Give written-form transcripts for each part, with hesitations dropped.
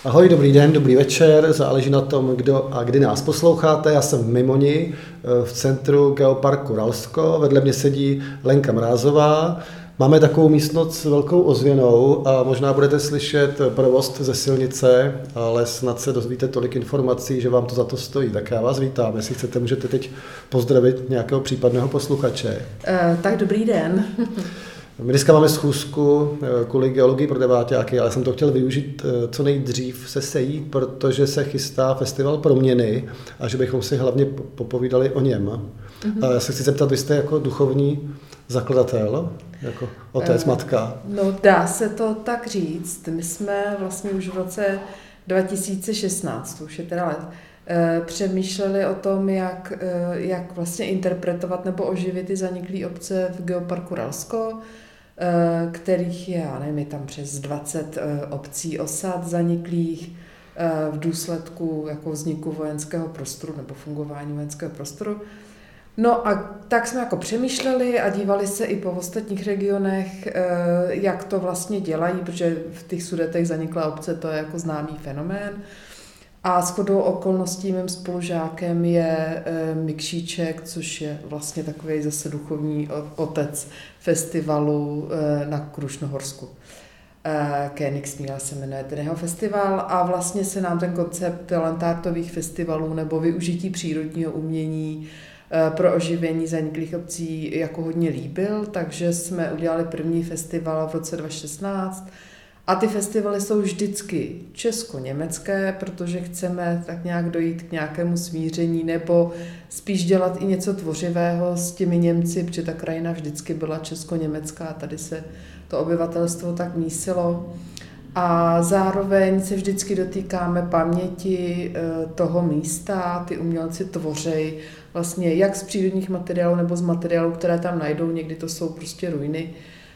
Ahoj, dobrý den, dobrý večer, záleží na tom, kdo a kdy nás posloucháte. Já jsem v Mimoni, v centru Geoparku Ralsko, vedle mě sedí Lenka Mrázová. Máme takovou místnost s velkou ozvěnou a možná budete slyšet provoz ze silnice, ale snad se dozvíte tolik informací, že vám to za to stojí. Tak já vás vítám, jestli chcete, můžete teď pozdravit nějakého případného posluchače. Tak dobrý den. My dneska máme schůzku kvůli geologii pro deváťáky, ale jsem to chtěl využít co nejdřív se sejít, protože se chystá festival Proměny a že bychom si hlavně popovídali o něm. Mm-hmm. Já se chci zeptat, vy jste jako duchovní zakladatel, jako otec, matka? No dá se to tak říct. My jsme vlastně už v roce 2016, už je teda let, přemýšleli o tom, jak vlastně interpretovat nebo oživit ty zaniklé obce v Geoparku Ralsko, kterých je, já nevím, je tam přes 20 obcí osad zaniklých v důsledku jako vzniku vojenského prostoru nebo fungování vojenského prostoru. No a tak jsme jako přemýšleli a dívali se i po ostatních regionech, jak to vlastně dělají, protože v těch Sudetech zaniklé obce to je jako známý fenomén. A shodou okolností mým spolužákem je Mikšíček, což je vlastně takový zase duchovní otec festivalu na Krušnohorsku. Königsmíla se jmenuje ten jeho festival a vlastně se nám ten koncept lantártových festivalů nebo využití přírodního umění pro oživení zaniklých obcí jako hodně líbil, takže jsme udělali první festival v roce 2016. A ty festivaly jsou vždycky česko-německé, protože chceme tak nějak dojít k nějakému smíření nebo spíš dělat i něco tvořivého s těmi Němci, protože ta krajina vždycky byla česko-německá, tady se to obyvatelstvo tak mísilo. A zároveň se vždycky dotýkáme paměti toho místa, ty umělci tvořej vlastně jak z přírodních materiálů nebo z materiálů, které tam najdou, někdy to jsou prostě ruiny,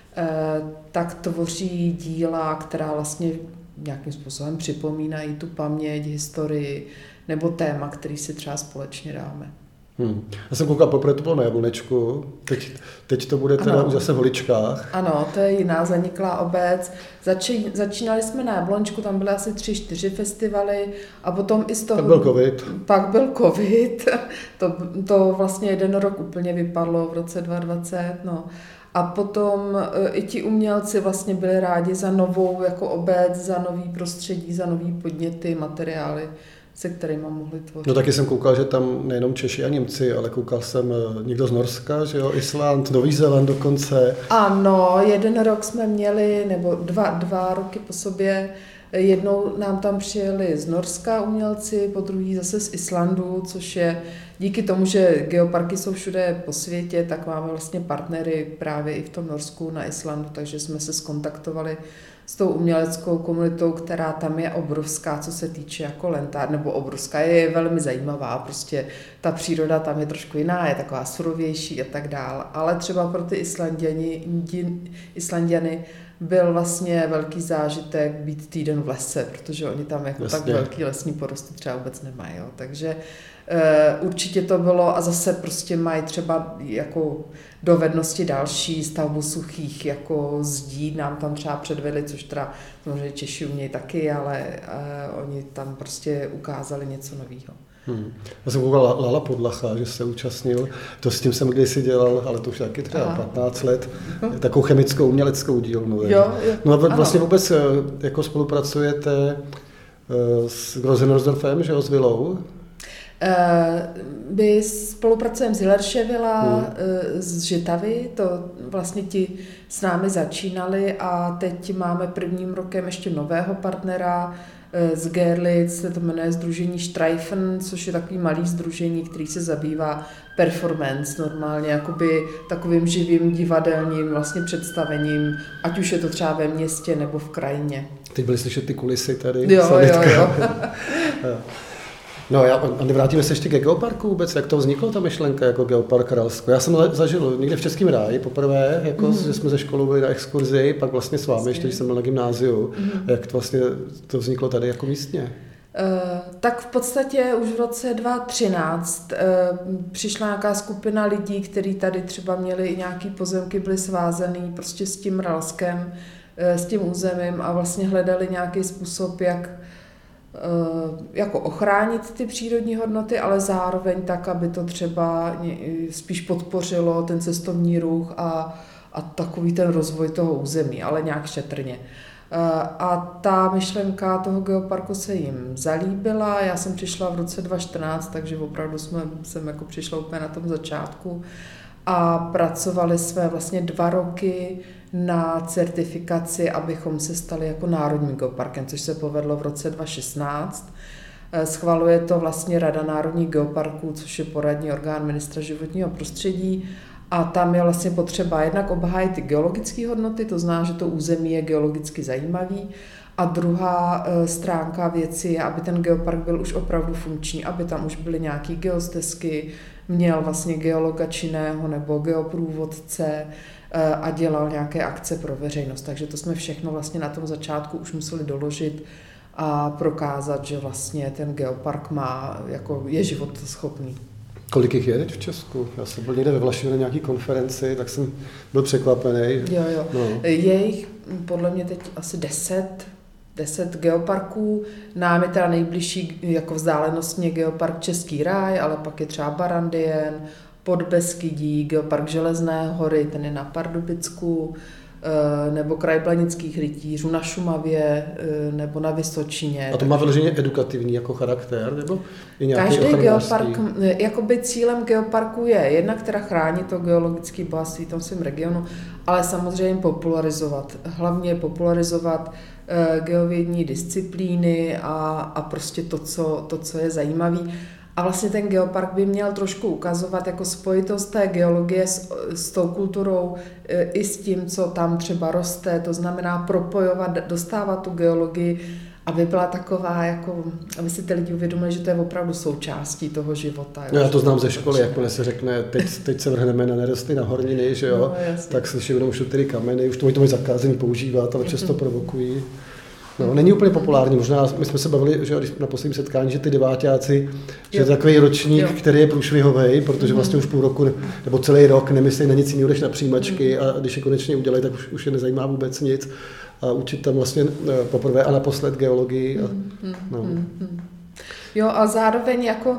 tak tvoří díla, která vlastně nějakým způsobem připomínají tu paměť, historii nebo téma, který si třeba společně dáme. Já jsem koukal, poprvé to bylo na Jablonečku, teď to bude teda už zase v Holičkách. Ano, to je jiná zaniklá obec. Začínali jsme na Jablonečku, tam byly asi 3-4 festivaly a potom i z toho... Pak byl covid. To vlastně jeden rok úplně vypadlo v roce 2020, no. A potom i ti umělci vlastně byli rádi za novou jako obec, za nový prostředí, za nový podněty, materiály, se kterými mohli tvořit. No taky jsem koukal, že tam nejenom Češi a Němci, ale koukal jsem někdo z Norska, že jo, Island, Nový Zéland dokonce. Ano, jeden rok jsme měli, nebo dva roky po sobě, jednou nám tam přijeli z Norska umělci, po druhý zase z Islandu, což je díky tomu, že geoparky jsou všude po světě, tak máme vlastně partnery právě i v tom Norsku, na Islandu, takže jsme se skontaktovali s tou uměleckou komunitou, která tam je obrovská, co se týče jako lentár, nebo obrovská, je velmi zajímavá, prostě ta příroda tam je trošku jiná, je taková surovější a tak dál, ale třeba pro ty Islanďany byl vlastně velký zážitek být týden v lese, protože oni tam jako tak velký lesní porosty třeba vůbec nemají, jo. Takže určitě to bylo a zase prostě mají třeba jako dovednosti další, stavbu suchých jako zdí nám tam třeba předvedli, což teda samozřejmě Češi umějí taky, ale oni tam prostě ukázali něco nového. Já jsem koukal Lala Podlacha, že se účastnil, to s tím jsem kdysi dělal, ale to už taky třeba 15 let, takovou chemickou uměleckou dílnu. No a vlastně vůbec jako spolupracujete s Grosenorsdorfem, že jo, s Vilou? My spolupracujeme s Hillerševila, z Žitavy, to vlastně ti s námi začínali a teď máme prvním rokem ještě nového partnera z Görlitz, se to jmenuje Sdružení Streifen, což je takový malý sdružení, který se zabývá performance normálně, jakoby takovým živým divadelním vlastně představením, ať už je to třeba ve městě nebo v krajině. Teď byly slyšet ty kulisy tady. Jo. No a nevrátíme se ještě ke geoparku vůbec, jak to vzniklo ta myšlenka jako Geopark Ralsko. Já jsem zažil někde v Českém ráji poprvé, jako že jsme ze školou byli na exkurzi, pak vlastně s vámi, ještě když jsem byl na gymnáziu. Jak to vlastně to vzniklo tady jako místně? Tak v podstatě už v roce 2013 přišla nějaká skupina lidí, kteří tady třeba měli i nějaký pozemky, byli svázaný prostě s tím Ralskem, s tím územím a vlastně hledali nějaký způsob, jak jako ochránit ty přírodní hodnoty, ale zároveň tak, aby to třeba spíš podpořilo ten cestovní ruch a takový ten rozvoj toho území, ale nějak šetrně. A ta myšlenka toho geoparku se jim zalíbila. Já jsem přišla v roce 2014, takže opravdu jsem jako přišla úplně na tom začátku a pracovali jsme vlastně 2 roky na certifikaci, abychom se stali jako národním geoparkem, což se povedlo v roce 2016. Schvaluje to vlastně Rada národních geoparků, což je poradní orgán ministra životního prostředí. A tam je vlastně potřeba jednak obhájit ty geologické hodnoty, to znamená, že to území je geologicky zajímavý. A druhá stránka věci je, aby ten geopark byl už opravdu funkční, aby tam už byly nějaké geostezky, měl vlastně geologa činného nebo geoprůvodce a dělal nějaké akce pro veřejnost. Takže to jsme všechno vlastně na tom začátku už museli doložit a prokázat, že vlastně ten geopark je životaschopný. Kolik jich je teď v Česku? Já jsem byl někde ve Vlašimi na nějaký konferenci, tak jsem byl překvapený. Jo. No. Je jich podle mě teď asi 10 geoparků. Nám je teda nejbližší jako vzdálenostně geopark Český ráj, ale pak je třeba Barandien, Podbeskydí, geopark Železné hory, ten je na Pardubicku, nebo kraj Blanických rytířů na Šumavě, nebo na Vysočině. A to má vyloženě edukativní jako charakter, nebo i nějaký každý ochranářský? geopark, jakoby cílem geoparku je jednak teda chránit to geologické bohatství v tom svém regionu, ale samozřejmě popularizovat. Hlavně popularizovat geovědní disciplíny a prostě to, co je zajímavé. A vlastně ten geopark by měl trošku ukazovat jako spojitost té geologie s tou kulturou i s tím, co tam třeba roste, to znamená propojovat, dostávat tu geologii, aby byla taková, jako, aby si ty lidi uvědomili, že to je opravdu součástí toho života. Jo, já to znám ze školy, jakmile se řekne, teď se vrhneme na nerosty, na horniny, že jo, tak se všimnou už ty kameny, už to mají zakázaný používat, ale často provokují. No, není úplně populární, možná my jsme se bavili, že když na posledním setkání, že ty deváťáci, že je to takový ročník, který je průšvihovej, protože vlastně už půl roku nebo celý rok nemyslí na nic jiného než na přijímačky a když je konečně udělají, tak už je nezajímá vůbec nic a učit tam vlastně poprvé a naposled geologii. Jo, a zároveň jako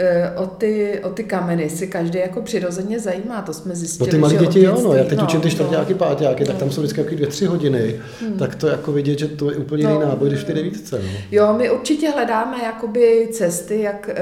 o ty kameny si každý jako přirozeně zajímá, to jsme zjistili. No ty malí děti jo, no, já teď učím ty čtvrťáky, páťáky, tak tam jsou vždycky 2-3 hodiny, tak to jako vidět, že to je úplně jiný náboj, když v té 9. No. Jo, my určitě hledáme jakoby cesty,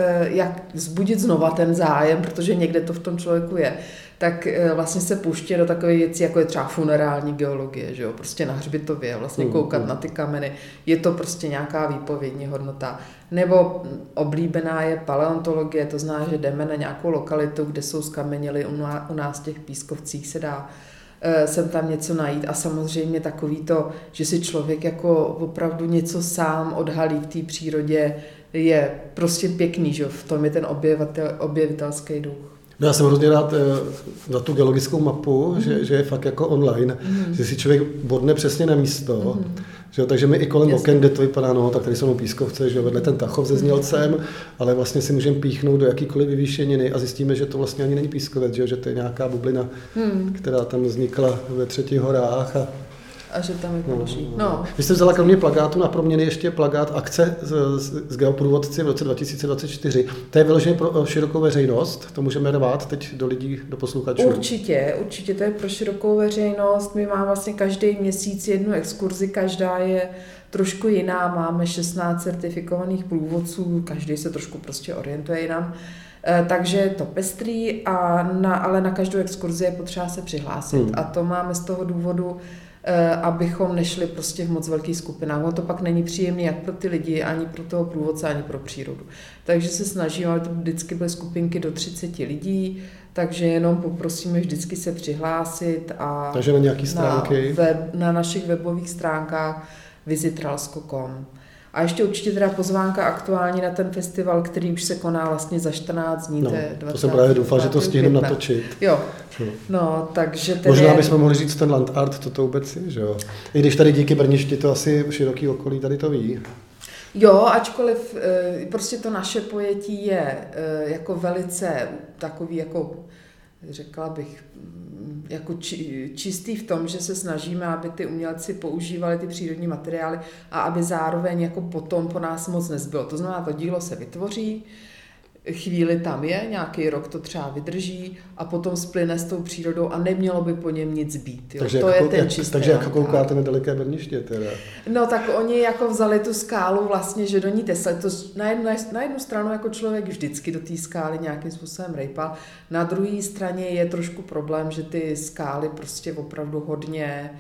jak vzbudit znova ten zájem, protože někde to v tom člověku je. Tak vlastně se pouští do takové věci, jako je třeba funerální geologie, že jo, prostě na hřbitově, vlastně koukat na ty kameny, je to prostě nějaká výpovědní hodnota. Nebo oblíbená je paleontologie, to znamená, že jdeme na nějakou lokalitu, kde jsou skameněly, u nás v těch Pískovcích se dá sem tam něco najít a samozřejmě takový to, že si člověk jako opravdu něco sám odhalí v té přírodě, je prostě pěkný, že jo, v tom je ten objevitelský duch. No já jsem hrozně rád za tu geologickou mapu, že je fakt jako online, že si člověk bodne přesně na místo, že jo, takže my i kolem oken, kde to vypadá, no, tak tady jsou Pískovce, že jo, vedle ten Tachov se Znělcem, ale vlastně si můžeme píchnout do jakýkoliv vyvýšeniny a zjistíme, že to vlastně ani není Pískovec, že to je nějaká bublina, která tam vznikla ve Třetích horách a že tam je položí. No. Vy jste vzala kromě plakátu na proměny ještě plakát akce z geoprůvodci v roce 2024. To je vyloženě pro širokou veřejnost, to můžeme rvát teď do lidí, do posluchačů. Určitě to je pro širokou veřejnost. My máme vlastně každý měsíc jednu exkurzi, každá je trošku jiná. Máme 16 certifikovaných průvodců, každý se trošku prostě orientuje jinam. Takže je to pestrý, ale na každou exkurzi je potřeba se přihlásit. A to máme z toho důvodu, abychom nešli prostě v moc velkých skupinách. Ono to pak není příjemné jak pro ty lidi, ani pro toho průvodce, ani pro přírodu. Takže se snažíme, aby to vždycky byly skupinky do 30 lidí, takže jenom poprosíme vždycky se přihlásit. Takže na nějaké stránky? Na našich webových stránkách visitralsko.com. A ještě určitě teda pozvánka aktuální na ten festival, který už se koná vlastně za 14 dní. To jsem právě doufal, že to stihneme natočit. Jo. No, takže tedy... Možná bychom mohli říct ten land art, to vůbec je, že jo? I když tady díky Brništi to asi široký okolí tady to ví. Jo, ačkoliv prostě to naše pojetí je jako velice takový jako řekla bych, jako čistý v tom, že se snažíme, aby ty umělci používali ty přírodní materiály a aby zároveň jako potom po nás moc nezbylo. To znamená, to dílo se vytvoří, chvíli tam je, nějaký rok to třeba vydrží a potom splyne s tou přírodou a nemělo by po něm nic být. Jo. Takže to je ten čistý. Takže jako koukáte na daleké Brniště teda. No tak oni jako vzali tu skálu vlastně, že do ní tesali. To na jednu stranu jako člověk vždycky do té skály nějakým způsobem rejpal. Na druhé straně je trošku problém, že ty skály prostě opravdu hodně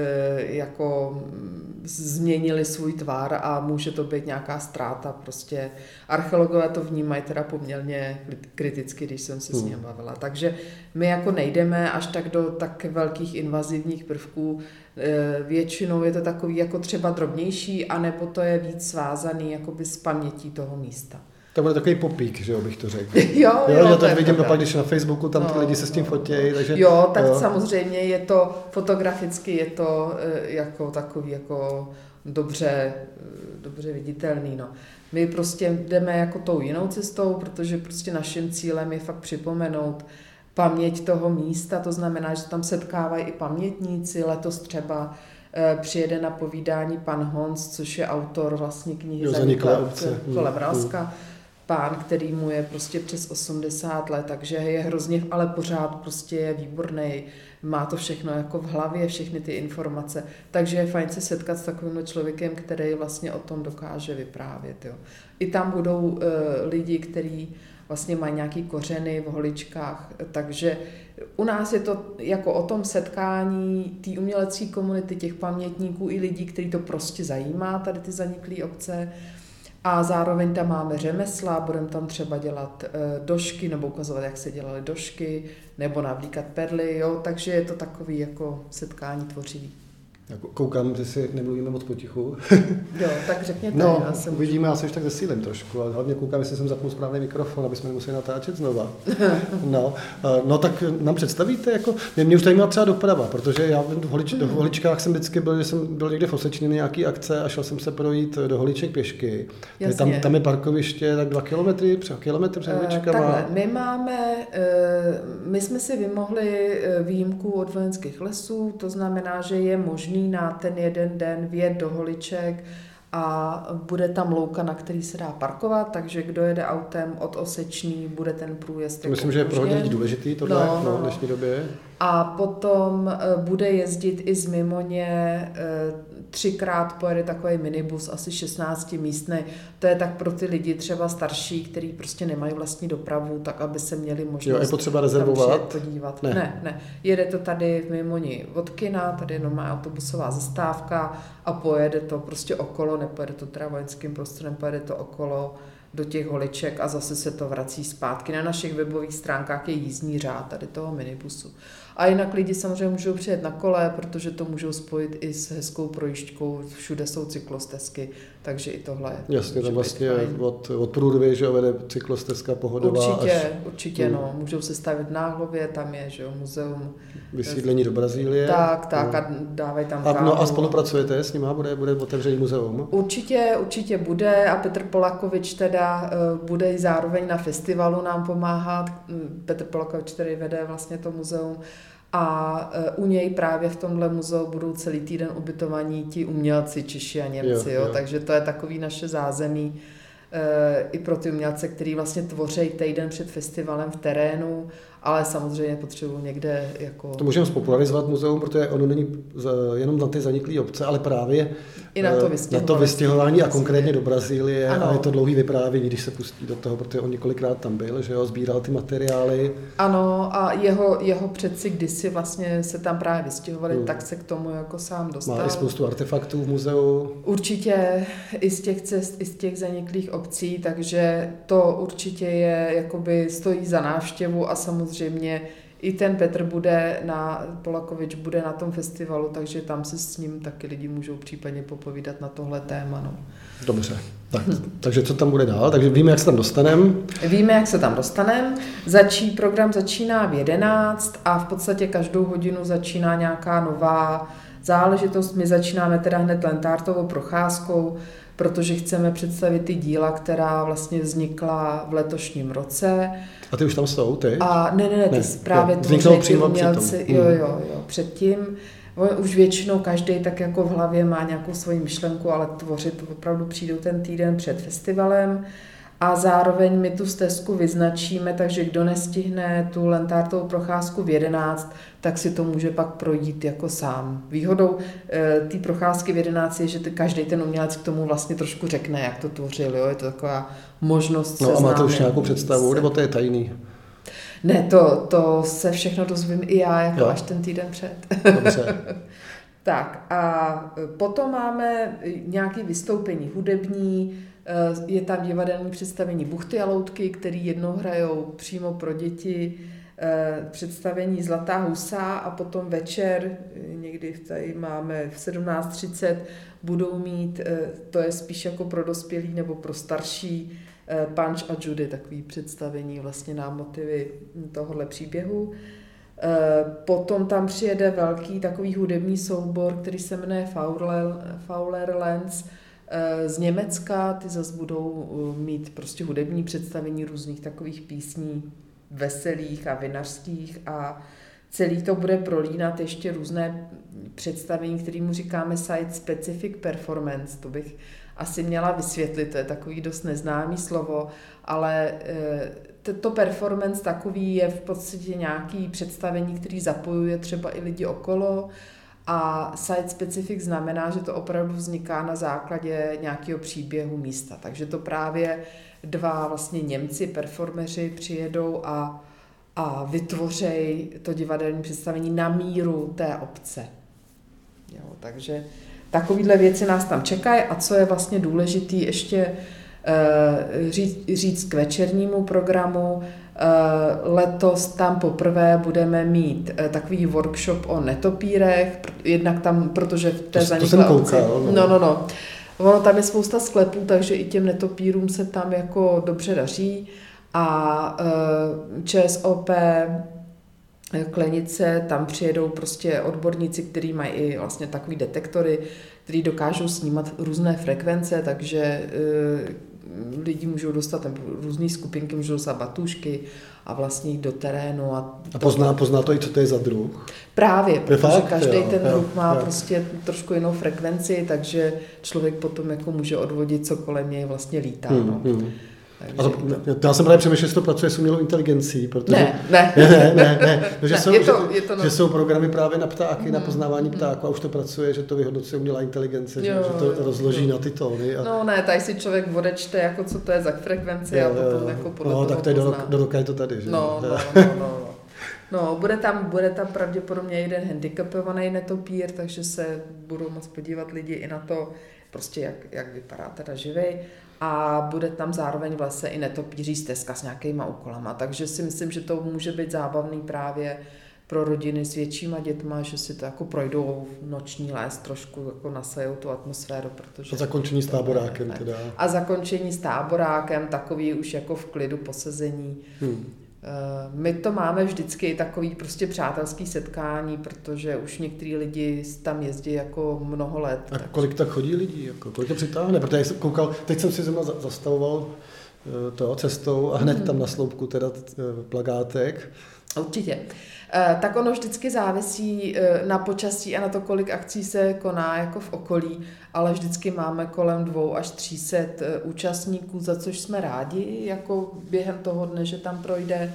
jako změnili svůj tvar a může to být nějaká ztráta. Prostě archeologové to vnímají teda poměrně kriticky, když jsem se s ním bavila. Takže my jako nejdeme až tak do tak velkých invazivních prvků. Většinou je to takový jako třeba drobnější, anebo to je víc svázaný jakoby s pamětí toho místa. To bude takový popík, že jo, bych to řekl. Jo, já to vidím pak, když na Facebooku tam ty lidi se s tím fotějí. Takže, jo, tak samozřejmě je to fotograficky, je to jako takový jako dobře viditelný. No. My prostě jdeme jako tou jinou cestou, protože prostě naším cílem je fakt připomenout paměť toho místa, to znamená, že tam setkávají i pamětníci. Letos třeba přijede na povídání pan Honz, což je autor vlastně knihy Zaniklé obce kolem Ralska. Pán, který mu je prostě přes 80 let, takže je hrozně, ale pořád prostě je výborný, má to všechno jako v hlavě, všechny ty informace, takže je fajn se setkat s takovým člověkem, který vlastně o tom dokáže vyprávět. Jo. I tam budou lidi, kteří vlastně mají nějaký kořeny v Holičkách, takže u nás je to jako o tom setkání té umělecké komunity, těch pamětníků i lidí, kteří to prostě zajímá, tady ty zaniklé obce. A zároveň tam máme řemesla, budeme tam třeba dělat došky, nebo ukazovat, jak se dělaly došky, nebo navlíkat perly, jo, takže je to takový jako setkání tvořivý. Koukám, že si nemluvíme moc potichu. Jo, tak řekněte. No, uvidíme, já se už tak zesílím trošku, ale hlavně koukám, jestli jsem zapnul správný mikrofon, aby jsme nemuseli natáčet znova. No, tak nám představíte, jako, mě už tady měla třeba doprava, protože já v Holičkách jsem vždycky byl, že jsem byl někde v Osečně nějaký akce a šel jsem se projít do Holiček pěšky. Tam je parkoviště tak 2 kilometry před Holičkama. Takhle, my jsme si vymohli výjimku od Vojenských lesů, to znamená, že je možný na ten jeden den vjet do Holiček a bude tam louka, na který se dá parkovat, takže kdo jede autem od Osečný, bude ten průjezd. Myslím, že je pro hodně lidí důležitý tohle v dnešní době. A potom bude jezdit i z Mimoně, 3krát pojede takový minibus, asi 16 místný. To je tak pro ty lidi třeba starší, kteří prostě nemají vlastní dopravu, tak aby se měli možnost. Jo, je potřeba rezervovat? Podívat. Ne. Jede to tady v Mimoni od kina, tady je normální autobusová zastávka a pojede to prostě okolo, nepojede to teda vojenským prostorem, pojede to okolo do těch Holiček a zase se to vrací zpátky. Na našich webových stránkách je jízdní řád tady toho minibusu. A jinak lidi samozřejmě můžou přijet na kole, protože to můžou spojit i s hezkou projížďkou, všude jsou cyklostezky, takže i tohle je. Jasně, tam vlastně od Průdvy, že vede cyklostezka pohodová. Určitě, no. Můžou se stavit na Hlavě, tam je, že jo, muzeum. Vysídlení do Brazílie. Tak a dávají tam kávu. No a spolupracujete s nima? Bude otevřený muzeum? Určitě bude a Petr Polakovič teda bude zároveň na festivalu nám pomáhat. Petr Polakovič, který vede vlastně to muzeum. A u něj právě v tomhle muzeu budou celý týden ubytovaní ti umělci Češi a Němci, jo. Takže to je takový naše zázemí i pro ty umělce, který vlastně tvoří týden před festivalem v terénu, ale samozřejmě potřebují někde jako... To můžeme spopularizovat muzeum, protože ono není jenom na ty zaniklé obce, ale právě i na to vystěhování a konkrétně do Brazílie. Ano. A je to dlouhý vyprávění, když se pustí do toho, protože on několikrát tam byl, že jo, sbíral ty materiály. Ano, a jeho předci kdysi vlastně se tam právě vystěhovali, tak se k tomu jako sám dostal. Má i spoustu artefaktů v muzeu. Určitě i z těch cest, i z těch zaniklých obcí, takže to určitě je, jakoby stojí za návštěvu a samozřejmě i ten Petr Polakovič bude na tom festivalu, takže tam se s ním taky lidi můžou případně popovídat na tohle téma. No. Dobře, takže co tam bude dál? Takže víme, jak se tam dostaneme. Víme, jak se tam dostaneme. Program začíná v 11 a v podstatě každou hodinu začíná nějaká nová záležitost. My začínáme teda hned Lentártovou procházkou. protože chceme představit ty díla, která vlastně vznikla v letošním roce. A ty už tam jsou, ty? A ne, ty právě tvoří ty umělci, jo, předtím. Už většinou každý tak jako v hlavě má nějakou svoji myšlenku, ale tvořit opravdu přijdou ten týden před festivalem a zároveň my tu stezku vyznačíme, takže kdo nestihne tu lentártovou procházku v 11, tak si to může pak projít jako sám. Výhodou té procházky v 11 je, že každý ten umělec k tomu vlastně trošku řekne, jak to tvořil, jo? Je to taková možnost No a máte už nějakou představu, nebo to je tajný? Ne, to se všechno dozvím i já, jako až ten týden před. Dobře. Tak a potom máme nějaké vystoupení hudební, je tam divadelní představení Buchty a loutky, který jednou hrajou přímo pro děti, představení Zlatá husa a potom večer, někdy tady máme v 17:30, budou mít, to je spíš jako pro dospělý nebo pro starší, Punch a Judy, takový představení vlastně na motivy tohohle příběhu. Potom tam přijede velký takový hudební soubor, který se jmenuje Fowlerlands z Německa. Ty zase budou mít prostě hudební představení různých takových písní veselých a vinařských a celý to bude prolínat ještě různé představení, kterému říkáme site specific performance. To bych asi měla vysvětlit, to je takový dost neznámý slovo, ale to performance takový je v podstatě nějaký představení, který zapojuje třeba i lidi okolo a site specific znamená, že to opravdu vzniká na základě nějakého příběhu místa. Takže to právě dva vlastně Němci, performeři přijedou a vytvořejí to divadelní představení na míru té obce. Jo, takže takovýhle věci nás tam čekají a co je vlastně důležitý ještě říct k večernímu programu, letos tam poprvé budeme mít takový workshop o netopírech, jednak tam, protože v té zaniklé obci. No. Ono tam je spousta sklepů, takže i těm netopírům se tam jako dobře daří a ČSOP Klenice, tam přijedou prostě odborníci, kteří mají i vlastně takový detektory, který dokážou snímat různé frekvence, takže lidi můžou dostat, různé skupinky můžou dostat batůžky a vlastně jít do terénu. A pozná to i, co to je za druh? Právě, protože každý ten druh má prostě trošku jinou frekvenci, takže člověk potom jako může odvodit, co kolem něj vlastně lítá. Já jsem právě přemýšlel, že to pracuje s umělou inteligencí, protože... Ne. Že jsou programy právě na ptáky, na poznávání ptáků a už to pracuje, že to vyhodnocuje umělá inteligence, že to rozloží na ty tóny. Tady si člověk odečte, jako co to je za frekvenci a potom jako podle toho tak to je do roka je to tady, že? Bude tam pravděpodobně jeden handicapovaný netopír, takže se budou moct podívat lidi i na to, prostě jak vypadá teda živej. A bude tam zároveň v lese i netopíří stezka s nějakýma úkolama. Takže si myslím, že to může být zábavný právě pro rodiny s většíma dětma, že si to jako projdou noční les, trošku jako nasajou tu atmosféru. Protože a zakončení s táborákem teda. A zakončení s táborákem, takový už jako v klidu posezení. My to máme vždycky takový prostě přátelský setkání, protože už některý lidi tam jezdí jako mnoho let. A kolik tak chodí lidí? Jako, kolik to přitáhne? Protože jsem koukal, teď jsem si zrovna zastavoval cestou a hned tam na sloupku teda plakátek. Určitě. Tak ono vždycky závisí na počasí a na to, kolik akcí se koná jako v okolí, ale vždycky máme kolem 200 až 300 účastníků, za což jsme rádi, jako během toho dne, že tam projde,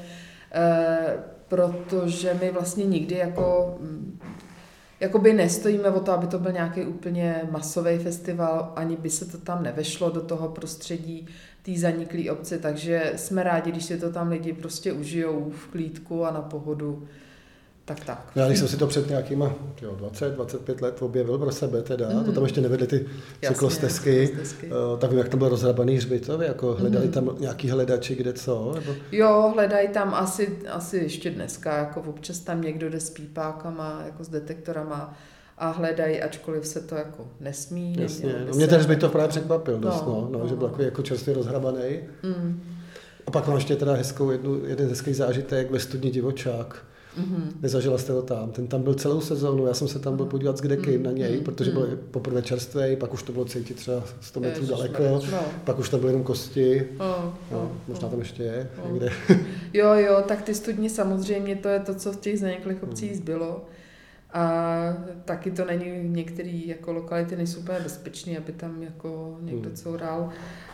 protože my vlastně nikdy jakoby nestojíme o to, aby to byl nějaký úplně masový festival, ani by se to tam nevešlo do toho prostředí té zaniklé obce, takže jsme rádi, když si to tam lidi prostě užijou v klídku a na pohodu. Tak. Já když jsem si to před nějakýma 20-25 let objevil pro sebe teda, to tam ještě nevedli ty cyklostezky, tak vím, jak tam byl rozhrabaný hřbitov, jako hledali tam nějaký hledači, kde co? Nebo... Jo, hledají tam asi ještě dneska, jako občas tam někdo jde s pípákama, jako s detektorama a hledají, ačkoliv se to jako nesmí. Jasně, mě ten hřbitov právě překvapil dost, že byl takový jako čerstvě rozhrabaný. A pak mám ještě teda jeden hezký zážitek ve studni Divočák. Nezažila jste ho tam. Ten tam byl celou sezónu, já jsem se tam byl podívat s kdekým na něj, protože byl poprvé čerstvý, pak už to bylo cítit třeba 100 metrů daleko, pak už tam byly jenom kosti, možná tam ještě je někde. Jo, tak ty studni samozřejmě, to je to, co v těch zaněklých obcích zbylo. A taky to není, některé jako lokality nejsou úplně bezpečné, aby tam jako někdo coural.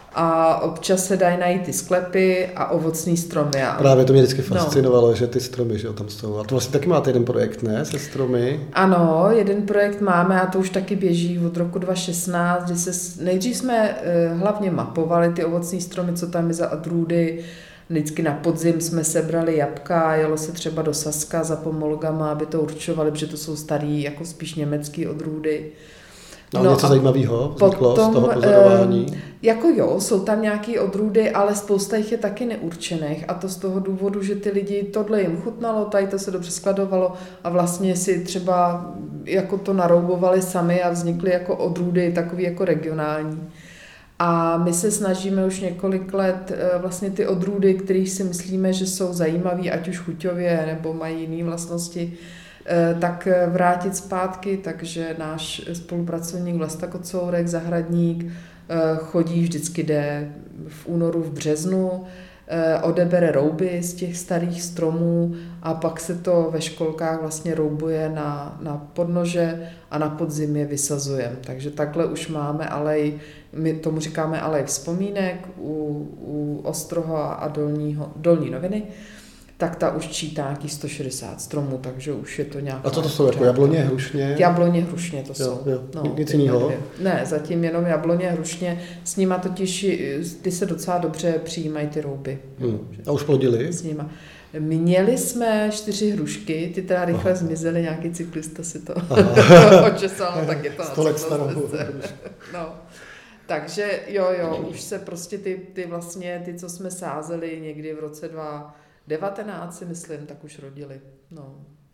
A občas se dají najít ty sklepy a ovocný stromy. Právě to mě vždycky fascinovalo, že ty stromy, že tam jsou. A to vlastně taky máte jeden projekt, ne, se stromy? Ano, jeden projekt máme a to už taky běží od roku 2016, kdy nejdřív jsme hlavně mapovali ty ovocný stromy, co tam je za odrůdy. Vždycky na podzim jsme sebrali jabka, jelo se třeba do Saska za pomolgama, aby to určovali, protože to jsou starý, jako spíš německý odrůdy. No, něco zajímavého vzniklo z toho pozorování? Jako jo, jsou tam nějaké odrůdy, ale spousta jich je taky neurčených a to z toho důvodu, že ty lidi, tohle jim chutnalo, tady to se dobře skladovalo a vlastně si třeba jako to naroubovali sami a vznikly jako odrůdy takový jako regionální. A my se snažíme už několik let vlastně ty odrůdy, které si myslíme, že jsou zajímavé, ať už chuťově nebo mají jiné vlastnosti, tak vrátit zpátky, takže náš spolupracovník Vlasta Kocourek, zahradník, chodí vždycky, jde v únoru, v březnu, odebere rouby z těch starých stromů a pak se to ve školkách vlastně roubuje na podnože a na podzim je vysazujeme. Takže takhle už máme alej, my tomu říkáme alej vzpomínek u Ostroha a Dolní Noviny, tak ta už čítá nějaký 160 stromů, takže už je to nějaká... A co to jsou, jako jabloně, hrušně? Jabloně, hrušně to jsou. Jo. No, nic jiného? Ne, zatím jenom jabloně, hrušně, s nima totiž ty se docela dobře přijímají ty rouby. A už plodili? S nima. Měli jsme 4 hrušky, ty teda rychle zmizely, nějaký cyklista si to očesal, tak je to na 100 let starou. No. Takže jo, už se prostě ty vlastně, ty, co jsme sázeli někdy v roce 2019, si myslím, tak už rodili. No.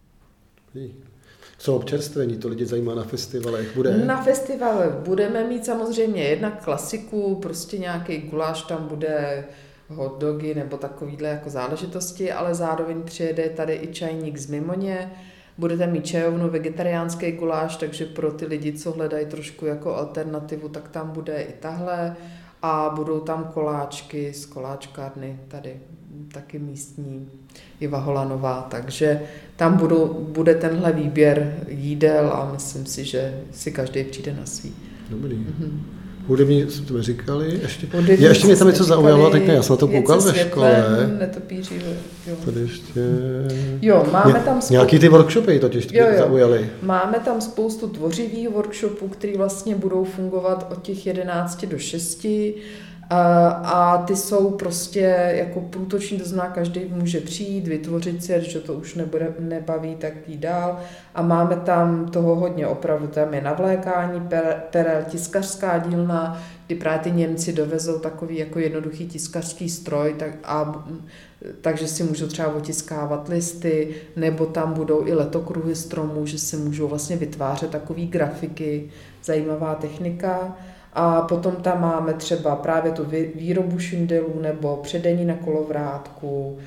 Co občerstvení, to lidi zajímá na festivalech, bude? Na festivalech budeme mít samozřejmě jednak klasiku, prostě nějaký guláš tam bude, hot dogy nebo takovýhle jako záležitosti, ale zároveň přijede tady i čajník z Mimoně, budete mít čajovnu, vegetariánský guláš, takže pro ty lidi, co hledají trošku jako alternativu, tak tam bude i tahle a budou tam koláčky z koláčkárny tady taky místní Iva Holanová, takže tam bude tenhle výběr jídel a myslím si, že si každý přijde na svý. Dobrý. Hudební jsme říkali, ještě mě tam něco zaujalo, teď já jsem na to koukal ve škole. Netopíří, jo. Tady ještě... Jo, máme tam nějaký ty workshopy totiž zaujaly. Máme tam spoustu tvořivých workshopů, které vlastně budou fungovat od těch 11 do 6. A ty jsou prostě jako průtoční, to znamená, každý může přijít, vytvořit si, když to už nebaví, tak jít dál. A máme tam toho hodně opravdu, tam je navlékání, perel, tiskařská dílna, kdy právě ty Němci dovezou takový jako jednoduchý tiskařský stroj, takže si můžou třeba otiskávat listy, nebo tam budou i letokruhy stromů, že si můžou vlastně vytvářet takové grafiky, zajímavá technika. A potom tam máme třeba právě tu výrobu šindelů nebo předení na kolovrátku,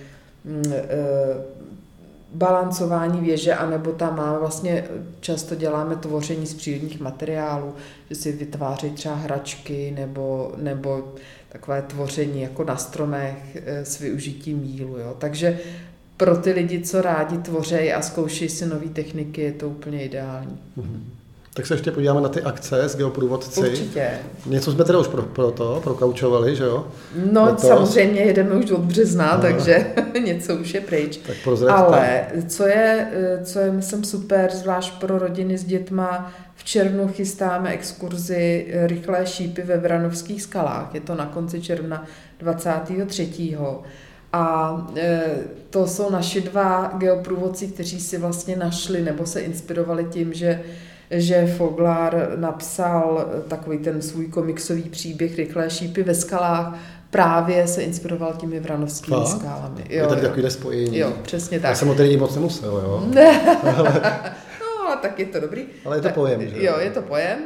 balancování věže, anebo tam máme vlastně, často děláme tvoření z přírodních materiálů, že si vytváří třeba hračky nebo takové tvoření jako na stromech s využitím jílu. Jo. Takže pro ty lidi, co rádi tvořejí a zkoušejí si nové techniky, je to úplně ideální. Tak se ještě podíváme na ty akce s geoprůvodci. Určitě. Něco jsme teda už prokaučovali, že jo? No letos. Samozřejmě jedeme už od března, takže něco už je pryč. Tak prozraďte. Ale co je, myslím, super, zvlášť pro rodiny s dětma, v červnu chystáme exkurzi Rychlé šípy ve Vranovských skalách. Je to na konci června 23. A to jsou naši 2 geoprůvodci, kteří si vlastně našli nebo se inspirovali tím, že Foglar napsal takový ten svůj komiksový příběh Rychlé šípy ve skalách, právě se inspiroval těmi vranovskými skálami. Je tady takovýhle spojení. Jo, přesně tak. Já jsem o té moc nemusel, jo? No, tak je to dobrý. Ale je to pojem, že? Jo, je to pojem.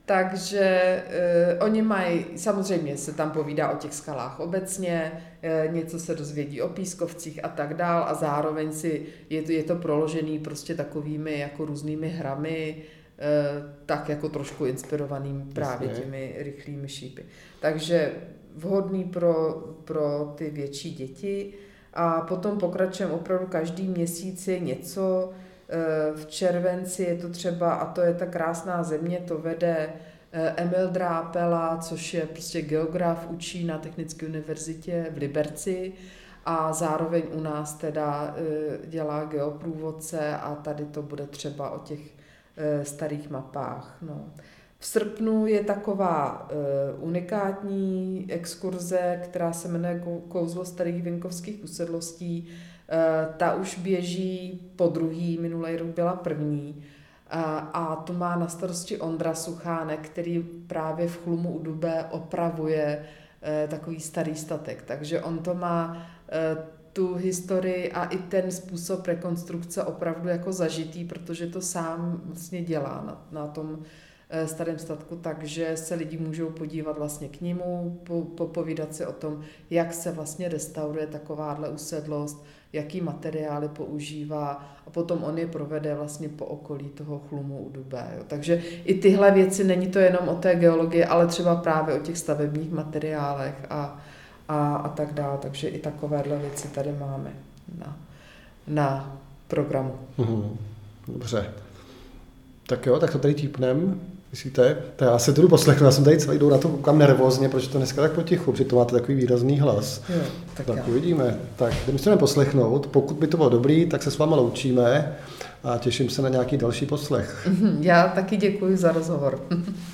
Takže oni mají, samozřejmě se tam povídá o těch skalách obecně, něco se dozvědí o pískovcích a tak dál a zároveň je to proložený prostě takovými jako různými hrami, tak jako trošku inspirovaným právě těmi rychlými šípy. Takže vhodný pro ty větší děti a potom pokračujeme opravdu každý měsíc je něco. V červenci je to třeba, a to je ta krásná země, to vede Emil Drápela, což je prostě geograf, učí na Technické univerzitě v Liberci a zároveň u nás teda dělá geoprůvodce a tady to bude třeba o těch starých mapách. No. V srpnu je taková unikátní exkurze, která se jmenuje Kouzlo starých venkovských usedlostí. Ta už běží po druhý, minulý rok byla první. A to má na starosti Ondra Suchánek, který právě v Chlumu u Dubé opravuje takový starý statek. Takže on to má tu historii a i ten způsob rekonstrukce opravdu jako zažitý, protože to sám vlastně dělá na tom starém statku, takže se lidi můžou podívat vlastně k němu, popovídat si o tom, jak se vlastně restauruje takováhle usedlost, jaký materiály používá a potom on je provede vlastně po okolí toho Chlumu u Dubé. Jo. Takže i tyhle věci, není to jenom o té geologii, ale třeba právě o těch stavebních materiálech a tak dále. Takže i takovéhle věci tady máme na programu. Dobře. Tak jo, tak to tady típnem. Myslíte? Tak já se to jdu poslechnu, já jsem tady celý na to koukám nervózně, protože to dneska tak potichu, protože to máte takový výrazný hlas. Jo, tak uvidíme. Tak jdeme si to poslechnout, pokud by to bylo dobrý, tak se s váma loučíme a těším se na nějaký další poslech. Já taky děkuji za rozhovor.